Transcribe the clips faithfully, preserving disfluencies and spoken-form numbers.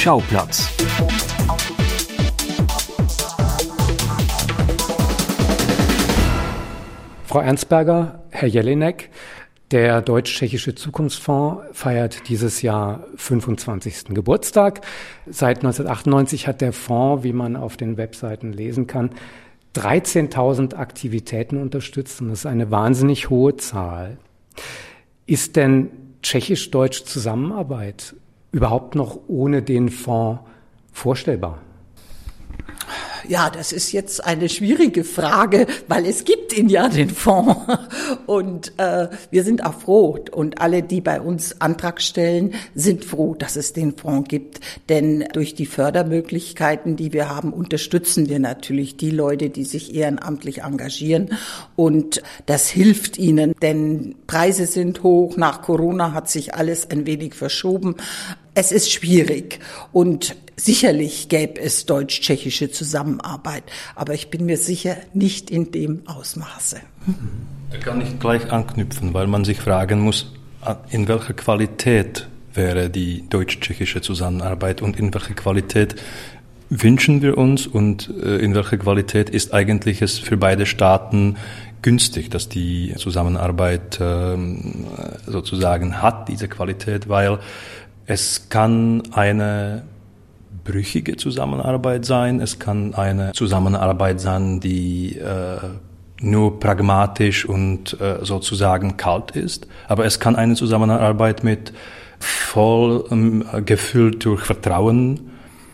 Schauplatz. Frau Ernstberger, Herr Jelinek, der Deutsch-Tschechische Zukunftsfonds feiert dieses Jahr fünfundzwanzigsten Geburtstag. Seit neunzehnhundertachtundneunzig hat der Fonds, wie man auf den Webseiten lesen kann, dreizehntausend Aktivitäten unterstützt und das ist eine wahnsinnig hohe Zahl. Ist denn tschechisch-deutsche Zusammenarbeit überhaupt noch ohne den Fonds vorstellbar? Ja, das ist jetzt eine schwierige Frage, weil es gibt ihn ja, den Fonds. Und äh, wir sind auch froh. Und alle, die bei uns Antrag stellen, sind froh, dass es den Fonds gibt. Denn durch die Fördermöglichkeiten, die wir haben, unterstützen wir natürlich die Leute, die sich ehrenamtlich engagieren. Und das hilft ihnen, denn Preise sind hoch. Nach Corona hat sich alles ein wenig verschoben. Es ist schwierig und sicherlich gäbe es deutsch-tschechische Zusammenarbeit, aber ich bin mir sicher, nicht in dem Ausmaße. Da kann ich gleich anknüpfen, weil man sich fragen muss, in welcher Qualität wäre die deutsch-tschechische Zusammenarbeit und in welcher Qualität wünschen wir uns und in welcher Qualität ist eigentlich es für beide Staaten günstig, dass die Zusammenarbeit sozusagen hat, diese Qualität, weil es kann eine brüchige Zusammenarbeit sein, es kann eine Zusammenarbeit sein, die äh, nur pragmatisch und äh, sozusagen kalt ist, aber es kann eine Zusammenarbeit mit voll ähm, gefüllt durch Vertrauen,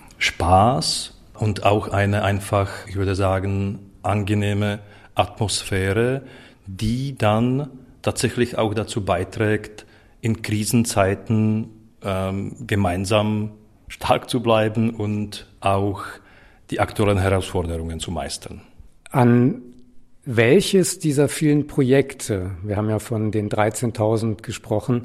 Spaß und auch eine einfach, ich würde sagen, angenehme Atmosphäre, die dann tatsächlich auch dazu beiträgt, in Krisenzeiten ähm, gemeinsam stark zu bleiben und auch die aktuellen Herausforderungen zu meistern. An welches dieser vielen Projekte, wir haben ja von den dreizehntausend gesprochen,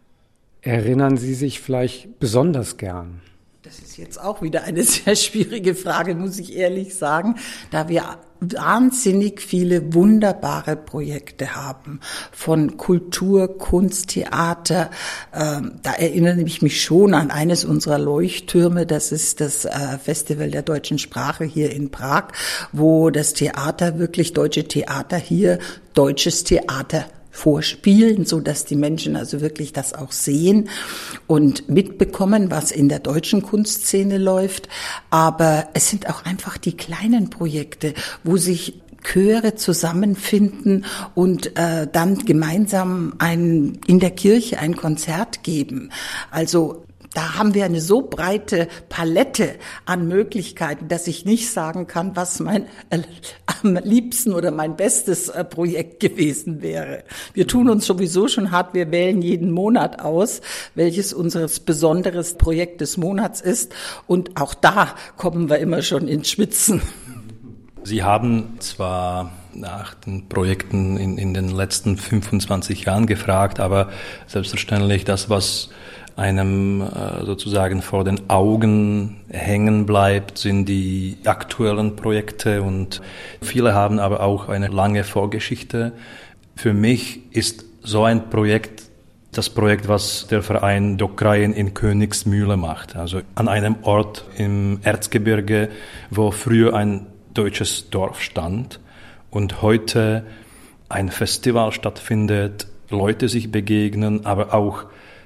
erinnern Sie sich vielleicht besonders gern? Das ist jetzt auch wieder eine sehr schwierige Frage, muss ich ehrlich sagen, da wir wahnsinnig viele wunderbare Projekte haben von Kultur, Kunst, Theater. Ähm, da erinnere ich mich schon an eines unserer Leuchttürme, das ist das äh, Festival der deutschen Sprache hier in Prag, wo das Theater, wirklich deutsche Theater hier, deutsches Theater vorspielen, so dass die Menschen also wirklich das auch sehen und mitbekommen, was in der deutschen Kunstszene läuft. Aber es sind auch einfach die kleinen Projekte, wo sich Chöre zusammenfinden und äh, dann gemeinsam ein, in der Kirche ein Konzert geben. Also da haben wir eine so breite Palette an Möglichkeiten, dass ich nicht sagen kann, was mein äh, am liebsten oder mein bestes äh, Projekt gewesen wäre. Wir tun uns sowieso schon hart, wir wählen jeden Monat aus, welches unseres besonderes Projekt des Monats ist. Und auch da kommen wir immer schon ins Schwitzen. Sie haben zwar nach den Projekten in, in den letzten fünfundzwanzig Jahren gefragt, aber selbstverständlich das, was einem äh, sozusagen vor den Augen hängen bleibt, sind die aktuellen Projekte und viele haben aber auch eine lange Vorgeschichte. Für mich ist so ein Projekt das Projekt, was der Verein Dokreien in Königsmühle macht, also an einem Ort im Erzgebirge, wo früher ein deutsches Dorf stand und heute ein Festival stattfindet, Leute sich begegnen, aber auch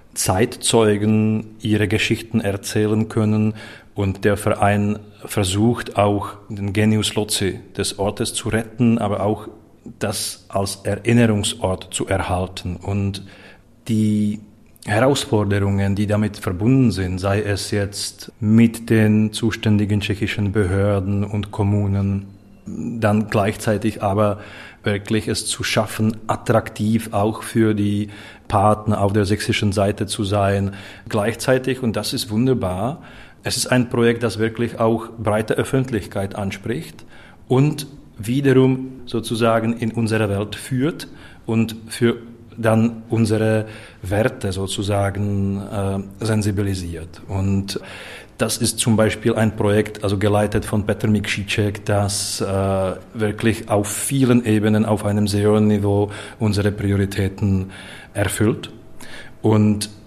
Zeitzeugen ihre Geschichten erzählen können und der Verein versucht auch den Genius loci des Ortes zu retten, aber auch das als Erinnerungsort zu erhalten und die Herausforderungen, die damit verbunden sind, sei es jetzt mit den zuständigen tschechischen Behörden und Kommunen, dann gleichzeitig aber wirklich es zu schaffen, attraktiv auch für die Partner auf der sächsischen Seite zu sein. Gleichzeitig, und das ist wunderbar, es ist ein Projekt, das wirklich auch breite Öffentlichkeit anspricht und wiederum sozusagen in unsere Welt führt und für dann unsere Werte sozusagen äh, sensibilisiert. Und das ist zum Beispiel ein Projekt, also geleitet von Petr Mikšíček, das äh, wirklich auf vielen Ebenen auf einem sehr hohen Niveau unsere Prioritäten erfüllt. Und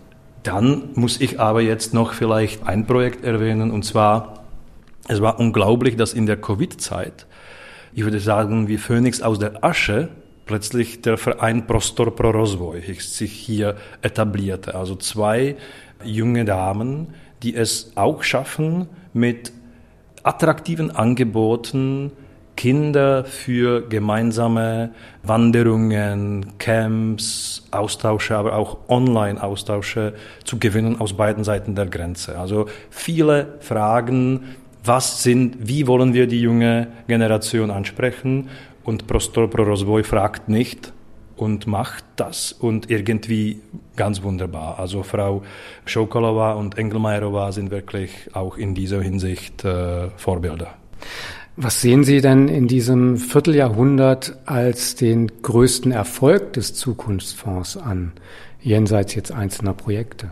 Dann muss ich aber jetzt noch vielleicht ein Projekt erwähnen, und zwar, es war unglaublich, dass in der Covid-Zeit, ich würde sagen, wie Phönix aus der Asche, plötzlich der Verein Prostor pro Rozvoj sich hier etablierte. Also zwei junge Damen, die es auch schaffen, mit attraktiven Angeboten Kinder für gemeinsame Wanderungen, Camps, Austausche, aber auch Online-Austausche zu gewinnen aus beiden Seiten der Grenze. Also viele Fragen, was sind, wie wollen wir die junge Generation ansprechen? Und Prostor pro Rozvoj fragt nicht und macht das und irgendwie ganz wunderbar. Also Frau Šoukalová und Engelmajerová sind wirklich auch in dieser Hinsicht äh, Vorbilder. Was sehen Sie denn in diesem Vierteljahrhundert als den größten Erfolg des Zukunftsfonds an, jenseits jetzt einzelner Projekte?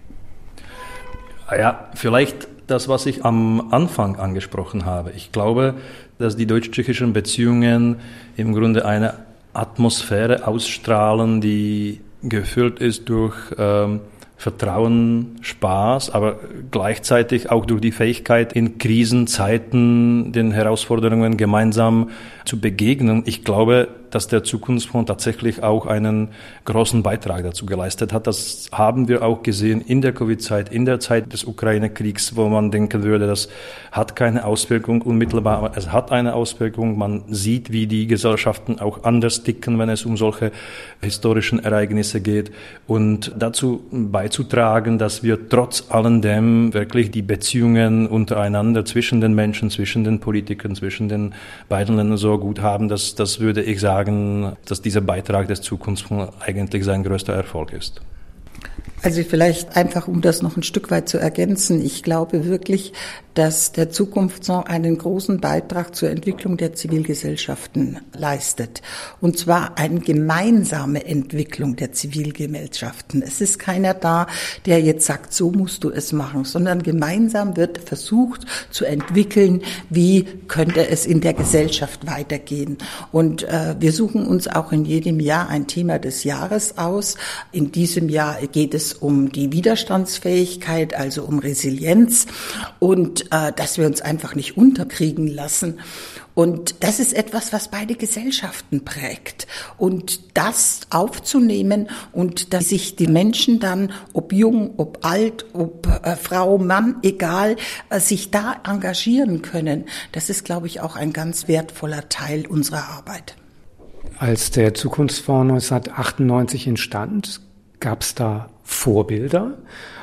Ja, vielleicht das, was ich am Anfang angesprochen habe. Ich glaube, dass die deutsch-tschechischen Beziehungen im Grunde eine Atmosphäre ausstrahlen, die gefüllt ist durch ähm, Vertrauen, Spaß, aber gleichzeitig auch durch die Fähigkeit, in Krisenzeiten den Herausforderungen gemeinsam zu begegnen. Ich glaube, dass der Zukunftsfonds tatsächlich auch einen großen Beitrag dazu geleistet hat. Das haben wir auch gesehen in der Covid-Zeit, in der Zeit des Ukraine-Kriegs, wo man denken würde, das hat keine Auswirkung unmittelbar, aber es hat eine Auswirkung. Man sieht, wie die Gesellschaften auch anders ticken, wenn es um solche historischen Ereignisse geht. Und dazu beizutragen, dass wir trotz alledem wirklich die Beziehungen untereinander zwischen den Menschen, zwischen den Politikern, zwischen den beiden Ländern so gut haben, dass, das würde ich sagen, dass dieser Beitrag des Zukunftsfonds eigentlich sein größter Erfolg ist. Also vielleicht einfach, um das noch ein Stück weit zu ergänzen. Ich glaube wirklich, dass der Zukunftsfonds einen großen Beitrag zur Entwicklung der Zivilgesellschaften leistet. Und zwar eine gemeinsame Entwicklung der Zivilgesellschaften. Es ist keiner da, der jetzt sagt, so musst du es machen, sondern gemeinsam wird versucht zu entwickeln, wie könnte es in der Gesellschaft weitergehen. Und äh, wir suchen uns auch in jedem Jahr ein Thema des Jahres aus. In diesem Jahr geht es um die Widerstandsfähigkeit, also um Resilienz und äh, dass wir uns einfach nicht unterkriegen lassen. Und das ist etwas, was beide Gesellschaften prägt. Und das aufzunehmen und dass sich die Menschen dann, ob jung, ob alt, ob äh, Frau, Mann, egal, äh, sich da engagieren können, das ist, glaube ich, auch ein ganz wertvoller Teil unserer Arbeit. Als der Zukunftsfonds neunzehnhundertachtundneunzig entstand, gab es da Vorbilder?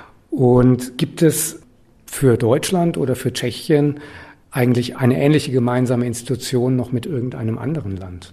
Und gibt es für Deutschland oder für Tschechien eigentlich eine ähnliche gemeinsame Institution noch mit irgendeinem anderen Land?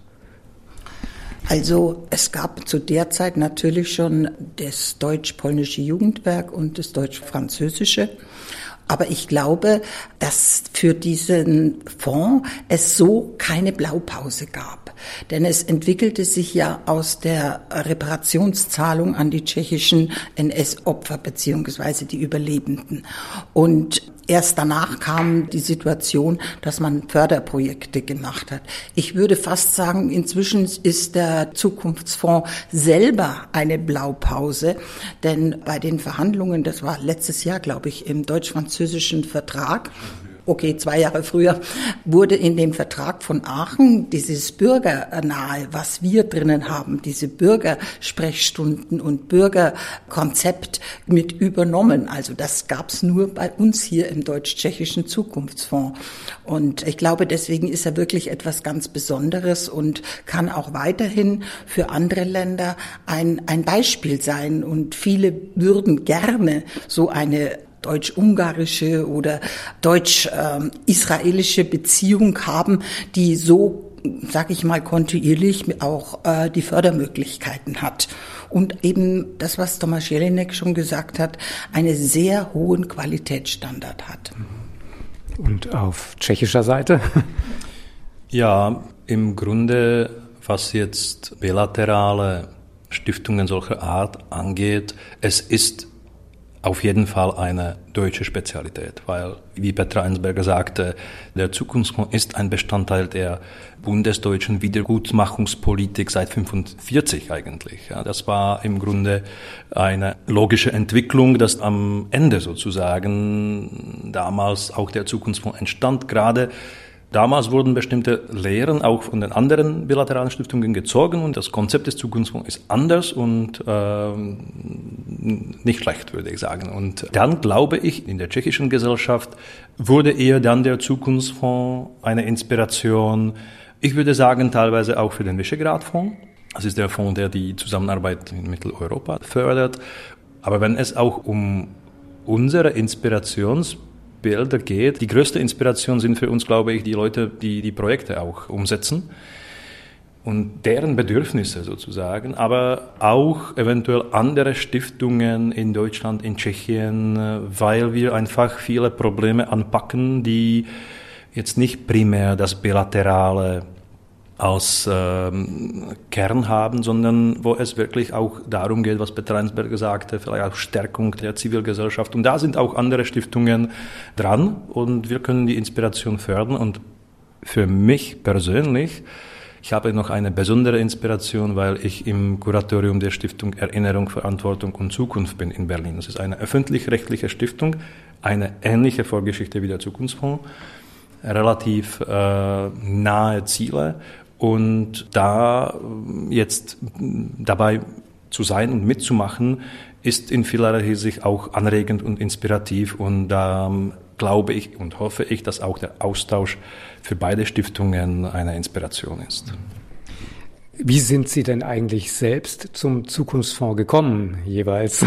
Also es gab zu der Zeit natürlich schon das deutsch-polnische Jugendwerk und das deutsch-französische. Aber ich glaube, dass für diesen Fonds es so keine Blaupause gab. Denn es entwickelte sich ja aus der Reparationszahlung an die tschechischen N S-Opfer beziehungsweise die Überlebenden. Und erst danach kam die Situation, dass man Förderprojekte gemacht hat. Ich würde fast sagen, inzwischen ist der Zukunftsfonds selber eine Blaupause, denn bei den Verhandlungen, das war letztes Jahr, glaube ich, im deutsch-französischen Vertrag, okay, zwei Jahre früher, wurde in dem Vertrag von Aachen dieses Bürgernahe, was wir drinnen haben, diese Bürgersprechstunden und Bürgerkonzept mit übernommen. Also das gab's nur bei uns hier im deutsch-tschechischen Zukunftsfonds. Und ich glaube, deswegen ist er wirklich etwas ganz Besonderes und kann auch weiterhin für andere Länder ein, ein Beispiel sein. Und viele würden gerne so eine deutsch-ungarische oder deutsch-israelische Beziehung haben, die so, sag ich mal, kontinuierlich auch äh, die Fördermöglichkeiten hat. Und eben das, was Tomáš Jelinek schon gesagt hat, einen sehr hohen Qualitätsstandard hat. Und auf tschechischer Seite? Ja, im Grunde, was jetzt bilaterale Stiftungen solcher Art angeht, es ist auf jeden Fall eine deutsche Spezialität, weil, wie Petra Enzberger sagte, der Zukunftsfonds ist ein Bestandteil der bundesdeutschen Wiedergutmachungspolitik seit fünfundvierzig eigentlich. Ja, das war im Grunde eine logische Entwicklung, dass am Ende sozusagen damals auch der Zukunftsfonds entstand, gerade damals wurden bestimmte Lehren auch von den anderen bilateralen Stiftungen gezogen und das Konzept des Zukunftsfonds ist anders und äh, nicht schlecht, würde ich sagen. Und dann glaube ich, in der tschechischen Gesellschaft wurde eher dann der Zukunftsfonds eine Inspiration, ich würde sagen teilweise auch für den Visegrad-Fonds. Das ist der Fonds, der die Zusammenarbeit in Mitteleuropa fördert. Aber wenn es auch um unsere Inspirations Bilder geht. Die größte Inspiration sind für uns, glaube ich, die Leute, die die Projekte auch umsetzen und deren Bedürfnisse sozusagen, aber auch eventuell andere Stiftungen in Deutschland, in Tschechien, weil wir einfach viele Probleme anpacken, die jetzt nicht primär das Bilaterale als ähm, Kern haben, sondern wo es wirklich auch darum geht, was Petra Enzberger sagte, vielleicht auch Stärkung der Zivilgesellschaft. Und da sind auch andere Stiftungen dran und wir können die Inspiration fördern. Und für mich persönlich, ich habe noch eine besondere Inspiration, weil ich im Kuratorium der Stiftung Erinnerung, Verantwortung und Zukunft bin in Berlin. Das ist eine öffentlich-rechtliche Stiftung, eine ähnliche Vorgeschichte wie der Zukunftsfonds, relativ äh, nahe Ziele. Und da jetzt dabei zu sein und mitzumachen, ist in vielerlei Hinsicht auch anregend und inspirativ. Und da glaube ich und hoffe ich, dass auch der Austausch für beide Stiftungen eine Inspiration ist. Wie sind Sie denn eigentlich selbst zum Zukunftsfonds gekommen jeweils?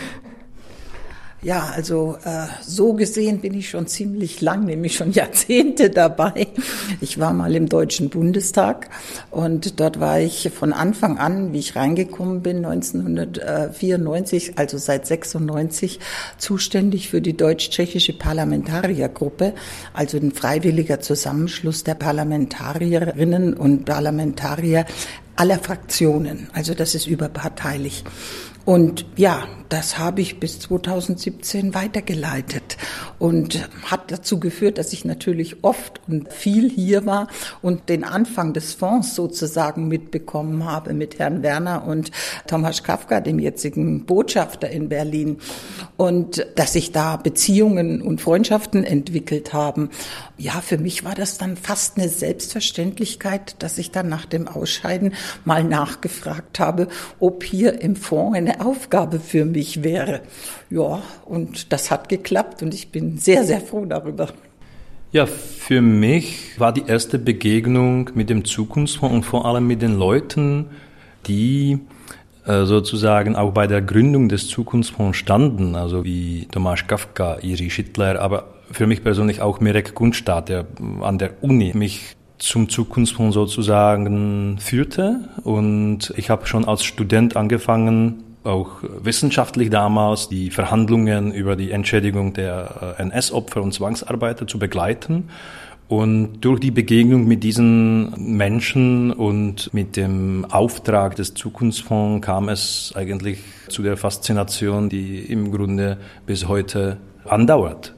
Ja, also äh, so gesehen bin ich schon ziemlich lang, nämlich schon Jahrzehnte dabei. Ich war mal im Deutschen Bundestag und dort war ich von Anfang an, wie ich reingekommen bin, neunzehnhundertvierundneunzig, also seit sechsundneunzig, zuständig für die deutsch-tschechische Parlamentariergruppe, also ein freiwilliger Zusammenschluss der Parlamentarierinnen und Parlamentarier aller Fraktionen. Also das ist überparteilich. Und ja, das habe ich bis zweitausendsiebzehn weitergeleitet und hat dazu geführt, dass ich natürlich oft und viel hier war und den Anfang des Fonds sozusagen mitbekommen habe mit Herrn Werner und Tomasz Kafka, dem jetzigen Botschafter in Berlin. Und dass sich da Beziehungen und Freundschaften entwickelt haben. Ja, für mich war das dann fast eine Selbstverständlichkeit, dass ich dann nach dem Ausscheiden mal nachgefragt habe, ob hier im Fonds eine Aufgabe für mich wäre. Ja, und das hat geklappt und ich bin sehr, sehr froh darüber. Ja, für mich war die erste Begegnung mit dem Zukunftsfonds und vor allem mit den Leuten, die äh, sozusagen auch bei der Gründung des Zukunftsfonds standen, also wie Tomáš Kafka, Jiří Schittler, aber für mich persönlich auch Mirek Kunštát, der an der Uni mich zum Zukunftsfonds sozusagen führte. Und ich habe schon als Student angefangen, auch wissenschaftlich damals die Verhandlungen über die Entschädigung der N S-Opfer und Zwangsarbeiter zu begleiten. Und durch die Begegnung mit diesen Menschen und mit dem Auftrag des Zukunftsfonds kam es eigentlich zu der Faszination, die im Grunde bis heute andauert.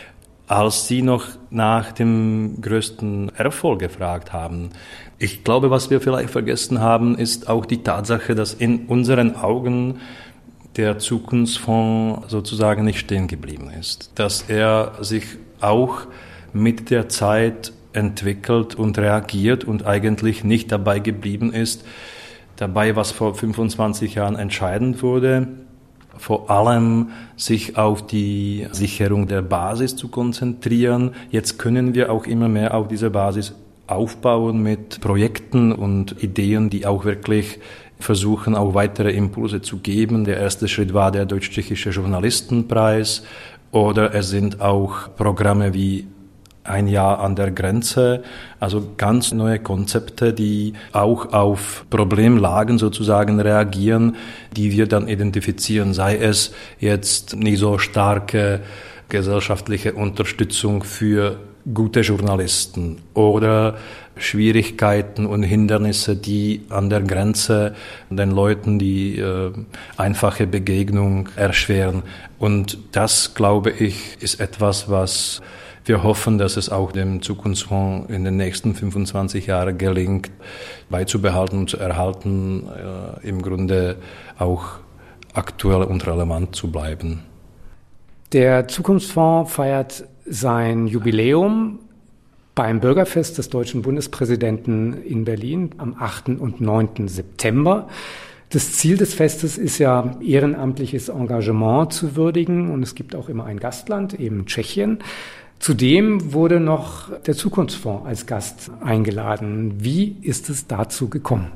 Als Sie noch nach dem größten Erfolg gefragt haben, ich glaube, was wir vielleicht vergessen haben, ist auch die Tatsache, dass in unseren Augen der Zukunftsfonds sozusagen nicht stehen geblieben ist. Dass er sich auch mit der Zeit entwickelt und reagiert und eigentlich nicht dabei geblieben ist, dabei, was vor fünfundzwanzig Jahren entscheidend wurde, vor allem sich auf die Sicherung der Basis zu konzentrieren. Jetzt können wir auch immer mehr auf diese Basis aufbauen mit Projekten und Ideen, die auch wirklich versuchen, auch weitere Impulse zu geben. Der erste Schritt war der Deutsch-Tschechische Journalistenpreis oder es sind auch Programme wie Ein Jahr an der Grenze, also ganz neue Konzepte, die auch auf Problemlagen sozusagen reagieren, die wir dann identifizieren, sei es jetzt nicht so starke gesellschaftliche Unterstützung für gute Journalisten oder Schwierigkeiten und Hindernisse, die an der Grenze den Leuten die äh, einfache Begegnung erschweren. Und das, glaube ich, ist etwas, was wir hoffen, dass es auch dem Zukunftsfonds in den nächsten fünfundzwanzig Jahren gelingt, beizubehalten und zu erhalten, äh, im Grunde auch aktuell und relevant zu bleiben. Der Zukunftsfonds feiert sein Jubiläum beim Bürgerfest des deutschen Bundespräsidenten in Berlin am achten und neunten September. Das Ziel des Festes ist ja, ehrenamtliches Engagement zu würdigen, und es gibt auch immer ein Gastland, eben Tschechien. Zudem wurde noch der Zukunftsfonds als Gast eingeladen. Wie ist es dazu gekommen?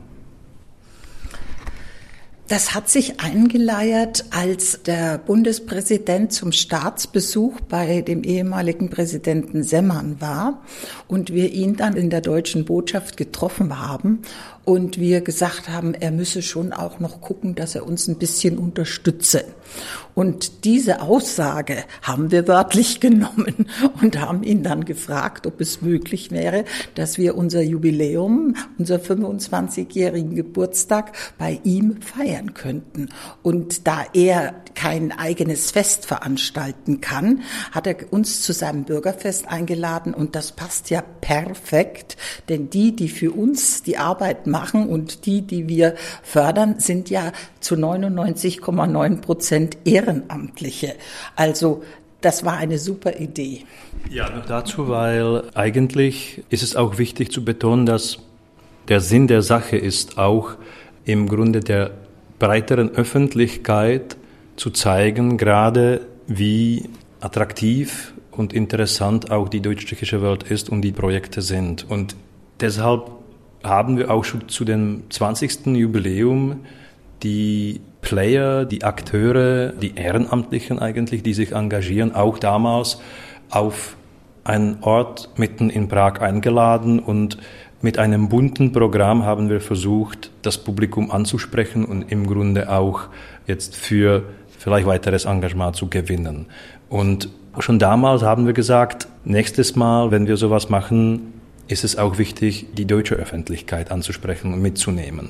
Das hat sich eingeleiert, als der Bundespräsident zum Staatsbesuch bei dem ehemaligen Präsidenten Semmern war und wir ihn dann in der deutschen Botschaft getroffen haben und wir gesagt haben, er müsse schon auch noch gucken, dass er uns ein bisschen unterstütze. Und diese Aussage haben wir wörtlich genommen und haben ihn dann gefragt, ob es möglich wäre, dass wir unser Jubiläum, unser fünfundzwanzigjährigen Geburtstag bei ihm feiern könnten. Und da er kein eigenes Fest veranstalten kann, hat er uns zu seinem Bürgerfest eingeladen, und das passt ja perfekt, denn die, die für uns die Arbeit machen und die, die wir fördern, sind ja zu neunundneunzig Komma neun Prozent Ehrenamtliche. Also das war eine super Idee. Ja, noch dazu, weil eigentlich ist es auch wichtig zu betonen, dass der Sinn der Sache ist auch im Grunde der breiteren Öffentlichkeit zu zeigen, gerade wie attraktiv und interessant auch die deutsch-tschechische Welt ist und die Projekte sind. Und deshalb haben wir auch schon zu dem zwanzigsten Jubiläum die Player, die Akteure, die Ehrenamtlichen eigentlich, die sich engagieren, auch damals auf einen Ort mitten in Prag eingeladen, und mit einem bunten Programm haben wir versucht, das Publikum anzusprechen und im Grunde auch jetzt für vielleicht weiteres Engagement zu gewinnen. Und schon damals haben wir gesagt, nächstes Mal, wenn wir sowas machen, ist es auch wichtig, die deutsche Öffentlichkeit anzusprechen und mitzunehmen.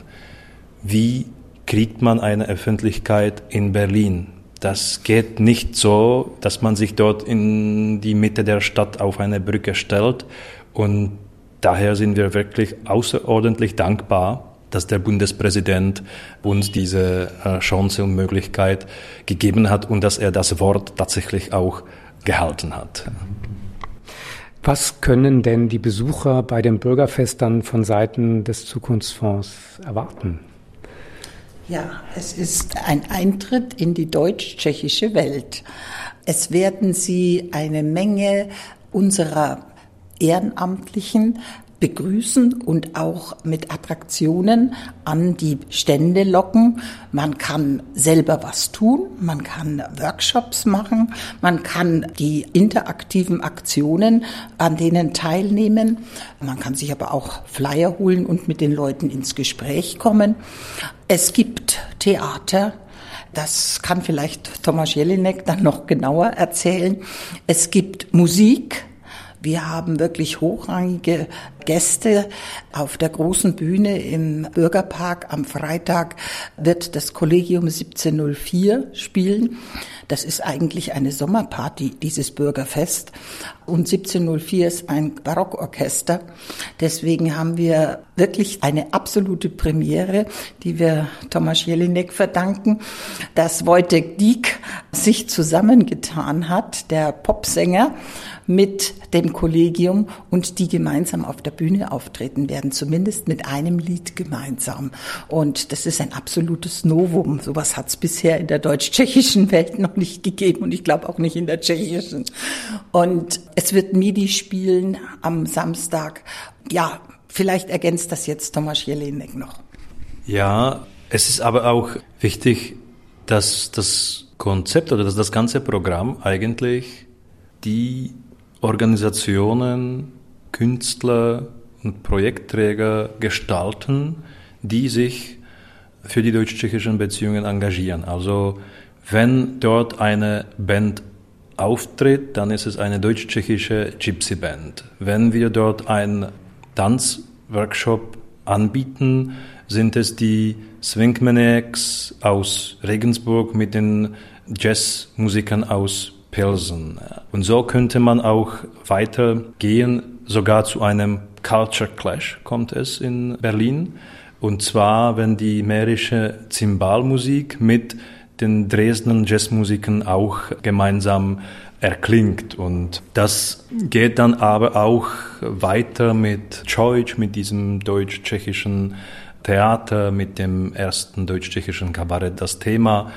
Wie kriegt man eine Öffentlichkeit in Berlin? Das geht nicht so, dass man sich dort in die Mitte der Stadt auf eine Brücke stellt. Und daher sind wir wirklich außerordentlich dankbar, dass der Bundespräsident uns diese Chance und Möglichkeit gegeben hat und dass er das Wort tatsächlich auch gehalten hat. Was können denn die Besucher bei dem Bürgerfest dann von Seiten des Zukunftsfonds erwarten? Ja, es ist ein Eintritt in die deutsch-tschechische Welt. Es werden Sie eine Menge unserer Ehrenamtlichen begrüßen und auch mit Attraktionen an die Stände locken. Man kann selber was tun, man kann Workshops machen, man kann die interaktiven Aktionen an denen teilnehmen. Man kann sich aber auch Flyer holen und mit den Leuten ins Gespräch kommen. Es gibt Theater. Das kann vielleicht Tomasz Jelinek dann noch genauer erzählen. Es gibt Musik. Wir haben wirklich hochrangige Gäste. Auf der großen Bühne im Bürgerpark am Freitag wird das Kollegium siebzehn null vier spielen. Das ist eigentlich eine Sommerparty, dieses Bürgerfest. Und siebzehn null vier ist ein Barockorchester. Deswegen haben wir wirklich eine absolute Premiere, die wir Tomasz Jelinek verdanken, dass Wojtek Dieck sich zusammengetan hat, der Popsänger, mit dem Kollegium, und die gemeinsam auf der Bühne auftreten werden, zumindest mit einem Lied gemeinsam. Und das ist ein absolutes Novum. Sowas hat es bisher in der deutsch-tschechischen Welt noch nicht gegeben und ich glaube auch nicht in der tschechischen. Und es wird MIDI spielen am Samstag. Ja, vielleicht ergänzt das jetzt Tomasz Jelinek noch. Ja, es ist aber auch wichtig, dass das Konzept oder dass das ganze Programm eigentlich die Organisationen, Künstler und Projektträger gestalten, die sich für die deutsch-tschechischen Beziehungen engagieren. Also wenn dort eine Band auftritt, dann ist es eine deutsch-tschechische Gypsy Band. Wenn wir dort einen Tanzworkshop anbieten, sind es die Swing Maniacs aus Regensburg mit den Jazzmusikern aus Pilsen. Und so könnte man auch weitergehen, sogar zu einem Culture Clash kommt es in Berlin. Und zwar, wenn die mährische Zimbalmusik mit den Dresdner Jazzmusikern auch gemeinsam erklingt. Und das geht dann aber auch weiter mit Czojc, mit diesem deutsch-tschechischen Theater, mit dem ersten deutsch-tschechischen Kabarett Das Thema.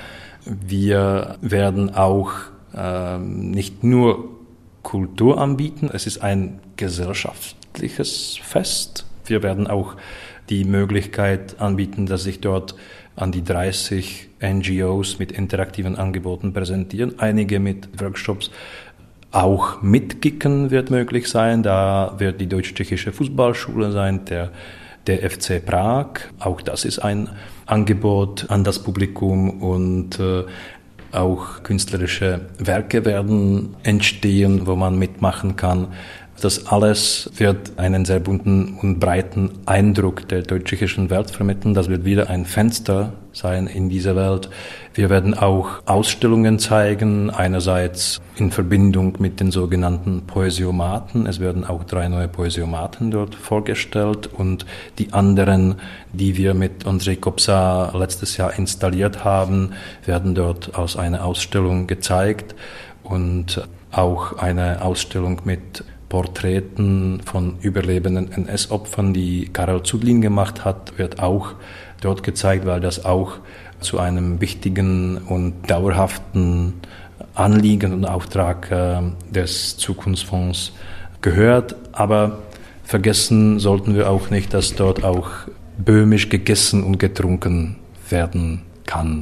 Wir werden auch äh, nicht nur Kultur anbieten, es ist ein gesellschaftliches Fest. Wir werden auch die Möglichkeit anbieten, dass sich dort an die dreißig N G Os mit interaktiven Angeboten präsentieren. Einige mit Workshops. Auch mitkicken wird möglich sein. Da wird die deutsch-tschechische Fußballschule sein, der, der F C Prag. Auch das ist ein Angebot an das Publikum und äh, auch künstlerische Werke werden entstehen, wo man mitmachen kann. Das alles wird einen sehr bunten und breiten Eindruck der deutsch-tschechischen Welt vermitteln. Das wird wieder ein Fenster sein in diese Welt. Wir werden auch Ausstellungen zeigen, einerseits in Verbindung mit den sogenannten Poesiomaten. Es werden auch drei neue Poesiomaten dort vorgestellt und die anderen, die wir mit Ondřej Kopsa letztes Jahr installiert haben, werden dort aus einer Ausstellung gezeigt und auch eine Ausstellung mit Porträten von überlebenden N S-Opfern, die Karel Zudlin gemacht hat, wird auch dort gezeigt, weil das auch zu einem wichtigen und dauerhaften Anliegen und Auftrag äh, des Zukunftsfonds gehört. Aber vergessen sollten wir auch nicht, dass dort auch böhmisch gegessen und getrunken werden kann.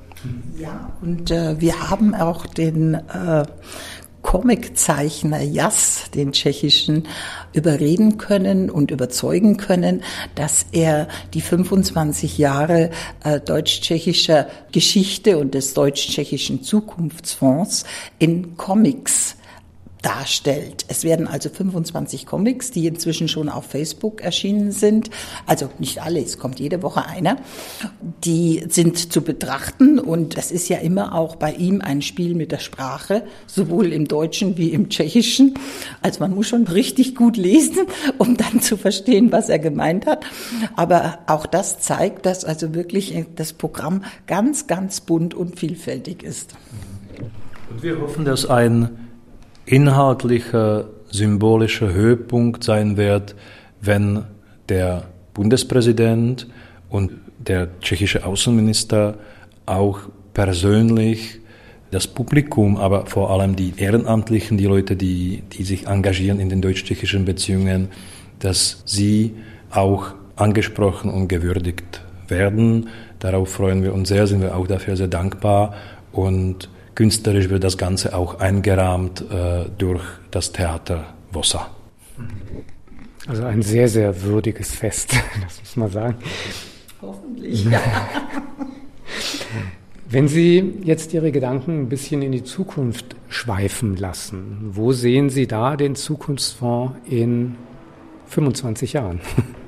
Ja, und äh, wir haben auch den äh, Comiczeichner Jas, den tschechischen, überreden können und überzeugen können, dass er die fünfundzwanzig Jahre äh, deutsch-tschechischer Geschichte und des deutsch-tschechischen Zukunftsfonds in Comics darstellt. Es werden also fünfundzwanzig Comics, die inzwischen schon auf Facebook erschienen sind. Also nicht alle, es kommt jede Woche einer. Die sind zu betrachten und es ist ja immer auch bei ihm ein Spiel mit der Sprache, sowohl im Deutschen wie im Tschechischen. Also man muss schon richtig gut lesen, um dann zu verstehen, was er gemeint hat. Aber auch das zeigt, dass also wirklich das Programm ganz, ganz bunt und vielfältig ist. Und wir hoffen, dass ein inhaltlicher, symbolischer Höhepunkt sein wird, wenn der Bundespräsident und der tschechische Außenminister auch persönlich das Publikum, aber vor allem die Ehrenamtlichen, die Leute, die, die sich engagieren in den deutsch-tschechischen Beziehungen, dass sie auch angesprochen und gewürdigt werden. Darauf freuen wir uns sehr, sind wir auch dafür sehr dankbar und künstlerisch wird das Ganze auch eingerahmt äh, durch das Theater Vossa. Also ein sehr, sehr würdiges Fest, das muss man sagen. Hoffentlich, ja. Wenn Sie jetzt Ihre Gedanken ein bisschen in die Zukunft schweifen lassen, wo sehen Sie da den Zukunftsfonds in fünfundzwanzig Jahren?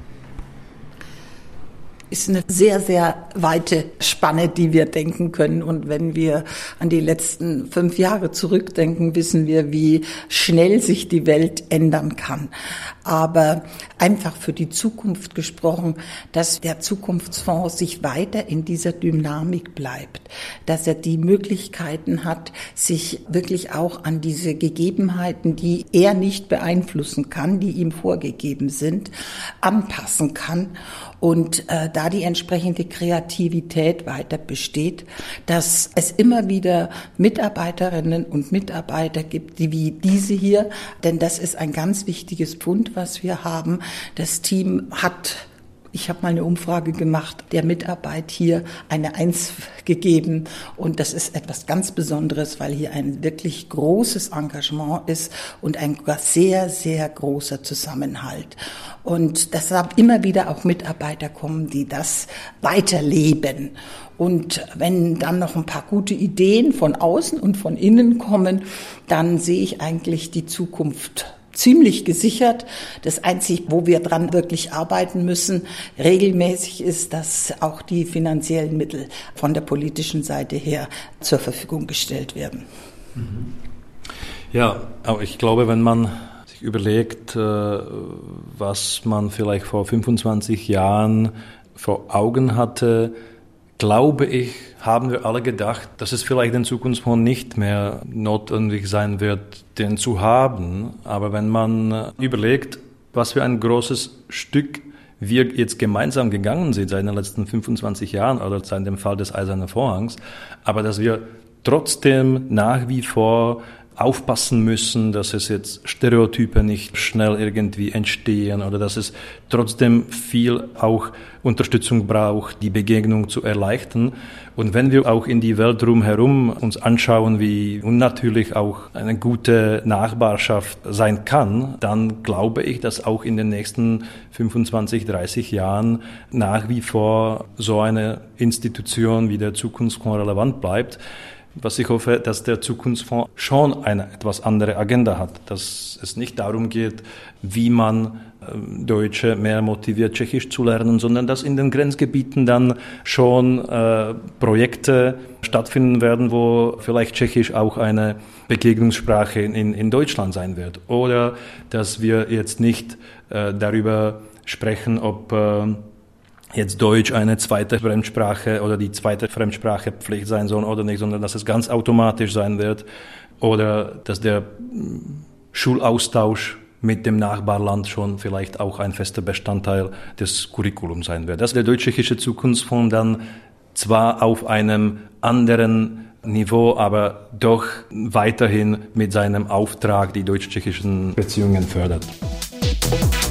Ist eine sehr, sehr weite Spanne, die wir denken können. Und wenn wir an die letzten fünf Jahre zurückdenken, wissen wir, wie schnell sich die Welt ändern kann. Aber einfach für die Zukunft gesprochen, dass der Zukunftsfonds sich weiter in dieser Dynamik bleibt, dass er die Möglichkeiten hat, sich wirklich auch an diese Gegebenheiten, die er nicht beeinflussen kann, die ihm vorgegeben sind, anpassen kann. Und äh, da die entsprechende Kreativität weiter besteht, dass es immer wieder Mitarbeiterinnen und Mitarbeiter gibt, die wie diese hier, denn das ist ein ganz wichtiges Pfund, was wir haben. Das Team hat Ich habe mal eine Umfrage gemacht, der Mitarbeit hier eine Eins gegeben. Und das ist etwas ganz Besonderes, weil hier ein wirklich großes Engagement ist und ein sehr, sehr großer Zusammenhalt. Und deshalb immer wieder auch Mitarbeiter kommen, die das weiterleben. Und wenn dann noch ein paar gute Ideen von außen und von innen kommen, dann sehe ich eigentlich die Zukunft ziemlich gesichert. Das Einzige, wo wir dran wirklich arbeiten müssen, regelmäßig ist, dass auch die finanziellen Mittel von der politischen Seite her zur Verfügung gestellt werden. Ja, aber ich glaube, wenn man sich überlegt, was man vielleicht vor fünfundzwanzig Jahren vor Augen hatte, glaube ich, haben wir alle gedacht, dass es vielleicht in Zukunft nicht mehr notwendig sein wird, den zu haben. Aber wenn man überlegt, was für ein großes Stück wir jetzt gemeinsam gegangen sind seit den letzten fünfundzwanzig Jahren oder seit dem Fall des Eisernen Vorhangs, aber dass wir trotzdem nach wie vor aufpassen müssen, dass es jetzt Stereotype nicht schnell irgendwie entstehen oder dass es trotzdem viel auch Unterstützung braucht, die Begegnung zu erleichtern. Und wenn wir auch in die Welt drumherum uns anschauen, wie unnatürlich auch eine gute Nachbarschaft sein kann, dann glaube ich, dass auch in den nächsten fünfundzwanzig, dreißig Jahren nach wie vor so eine Institution wie der Zukunftsfonds relevant bleibt. Was ich hoffe, dass der Zukunftsfonds schon eine etwas andere Agenda hat, dass es nicht darum geht, wie man Deutsche mehr motiviert, Tschechisch zu lernen, sondern dass in den Grenzgebieten dann schon äh, Projekte stattfinden werden, wo vielleicht Tschechisch auch eine Begegnungssprache in, in Deutschland sein wird. Oder dass wir jetzt nicht äh, darüber sprechen, ob äh, jetzt Deutsch eine zweite Fremdsprache oder die zweite Fremdsprache Pflicht sein soll oder nicht, sondern dass es ganz automatisch sein wird oder dass der Schulaustausch mit dem Nachbarland schon vielleicht auch ein fester Bestandteil des Curriculums sein wird. Dass der Deutsch-Tschechische Zukunftsfonds dann zwar auf einem anderen Niveau, aber doch weiterhin mit seinem Auftrag die deutsch-tschechischen Beziehungen fördert.